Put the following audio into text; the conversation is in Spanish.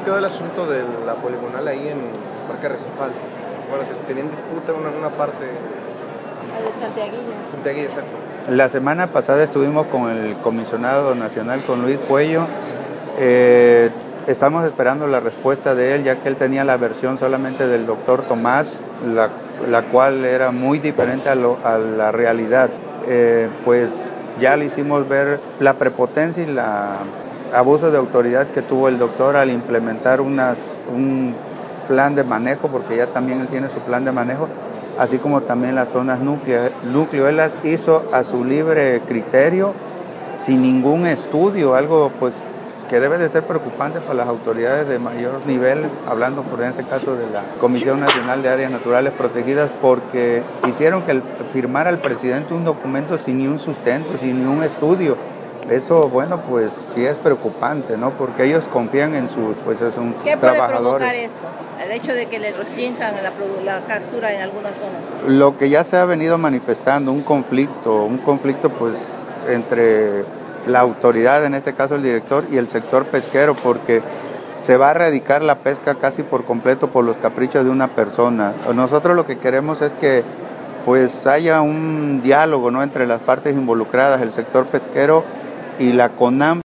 quedó el asunto de la poligonal ahí en Parque Recifal? Bueno, que se tenía en disputa una parte. De Santiaguillo. Santiaguillo, exacto. La semana pasada estuvimos con el comisionado nacional, con Luis Cuello. Estamos esperando la respuesta de él, ya que él tenía la versión solamente del doctor Tomás, la cual era muy diferente a la realidad. Pues ya le hicimos ver la prepotencia y la abuso de autoridad que tuvo el doctor al implementar un plan de manejo, porque ya también él tiene su plan de manejo, así como también las zonas núcleo. Él las hizo a su libre criterio, sin ningún estudio, algo pues que debe de ser preocupante para las autoridades de mayor nivel, hablando por este caso de la Comisión Nacional de Áreas Naturales Protegidas, porque hicieron que firmara el presidente un documento sin ni un sustento, sin ni un estudio. Eso, bueno, pues sí es preocupante, ¿no? Porque ellos confían en sus, pues son ¿Qué puede trabajadores. provocar esto? El hecho de que le restrinjan la captura en algunas zonas. Lo que ya se ha venido manifestando, un conflicto pues entre la autoridad, en este caso el director, y el sector pesquero, porque se va a erradicar la pesca casi por completo por los caprichos de una persona. Nosotros lo que queremos es que pues haya un diálogo, ¿no?, entre las partes involucradas, el sector pesquero y la CONAM.